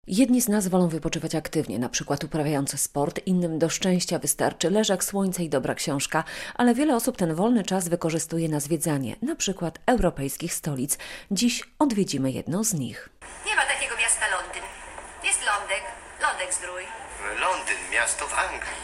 Jedni z nas wolą wypoczywać aktywnie, na przykład uprawiając sport, innym do szczęścia wystarczy leżak, słońce i dobra książka, ale wiele osób ten wolny czas wykorzystuje na zwiedzanie, na przykład europejskich stolic. Dziś odwiedzimy jedną z nich. Nie ma takiego miasta Londyn. Jest Londek Zdrój. Londyn, miasto w Anglii.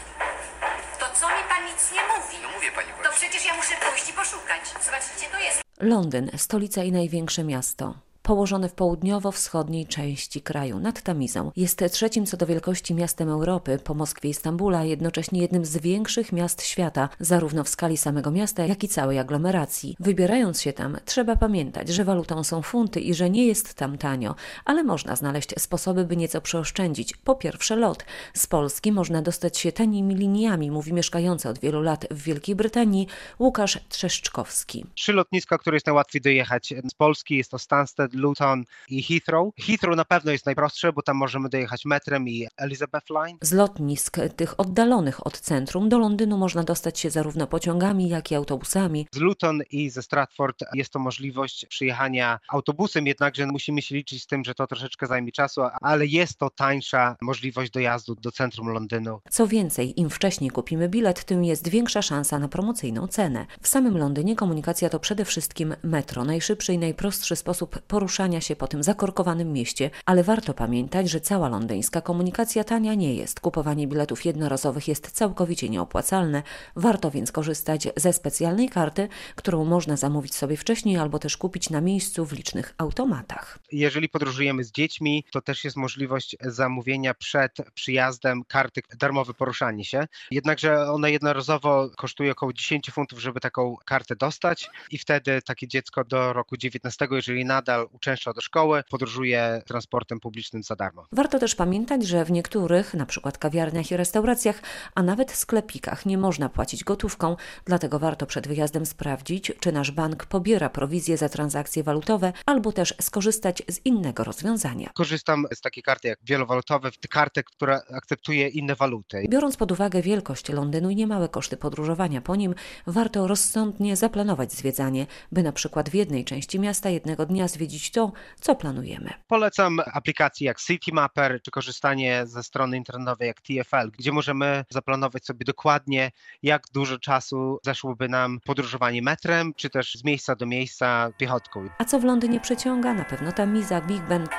To co mi pan nic nie mówi? No mówię pani To właśnie. przecież ja muszę pójść i poszukać. Zobaczcie, gdzie to jest. Londyn, stolica i największe miasto. Położone w południowo-wschodniej części kraju, nad Tamizą. Jest trzecim co do wielkości miastem Europy, po Moskwie i Stambule, a jednocześnie jednym z większych miast świata, zarówno w skali samego miasta, jak i całej aglomeracji. Wybierając się tam, trzeba pamiętać, że walutą są funty i że nie jest tam tanio, ale można znaleźć sposoby, by nieco przeoszczędzić. Po pierwsze lot. Z Polski można dostać się tanimi liniami, mówi mieszkający od wielu lat w Wielkiej Brytanii Łukasz Trzeszczkowski. 3 lotniska, które jest najłatwiej dojechać z Polski, jest to Stansted, Luton i Heathrow. Heathrow na pewno jest najprostsze, bo tam możemy dojechać metrem i Elizabeth Line. Z lotnisk tych oddalonych od centrum do Londynu można dostać się zarówno pociągami, jak i autobusami. Z Luton i ze Stratford jest to możliwość przyjechania autobusem, jednakże musimy się liczyć z tym, że to troszeczkę zajmie czasu, ale jest to tańsza możliwość dojazdu do centrum Londynu. Co więcej, im wcześniej kupimy bilet, tym jest większa szansa na promocyjną cenę. W samym Londynie komunikacja to przede wszystkim metro, najszybszy i najprostszy sposób poruszania się po tym zakorkowanym mieście, ale warto pamiętać, że cała londyńska komunikacja tania nie jest. Kupowanie biletów jednorazowych jest całkowicie nieopłacalne, warto więc korzystać ze specjalnej karty, którą można zamówić sobie wcześniej albo też kupić na miejscu w licznych automatach. Jeżeli podróżujemy z dziećmi, to też jest możliwość zamówienia przed przyjazdem karty darmowe poruszanie się. Jednakże ona jednorazowo kosztuje około 10 funtów, żeby taką kartę dostać i wtedy takie dziecko do roku 19, jeżeli nadal uczęszcza do szkoły, podróżuje transportem publicznym za darmo. Warto też pamiętać, że w niektórych, na przykład kawiarniach i restauracjach, a nawet sklepikach nie można płacić gotówką, dlatego warto przed wyjazdem sprawdzić, czy nasz bank pobiera prowizje za transakcje walutowe, albo też skorzystać z innego rozwiązania. Korzystam z takiej karty jak wielowalutowe, karty, która akceptuje inne waluty. Biorąc pod uwagę wielkość Londynu i niemałe koszty podróżowania po nim, warto rozsądnie zaplanować zwiedzanie, by na przykład w jednej części miasta jednego dnia zwiedzić to, co planujemy. Polecam aplikacje jak Citymapper, czy korzystanie ze strony internetowej jak TfL, gdzie możemy zaplanować sobie dokładnie, jak dużo czasu zeszłoby nam podróżowanie metrem, czy też z miejsca do miejsca piechotką. A co w Londynie przyciąga? Na pewno Tamiza, Big Ben,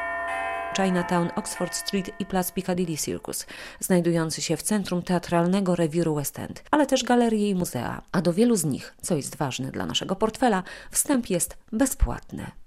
Chinatown, Oxford Street i plac Piccadilly Circus, znajdujący się w centrum teatralnego rewiru West End, ale też galerie i muzea. A do wielu z nich, co jest ważne dla naszego portfela, wstęp jest bezpłatny.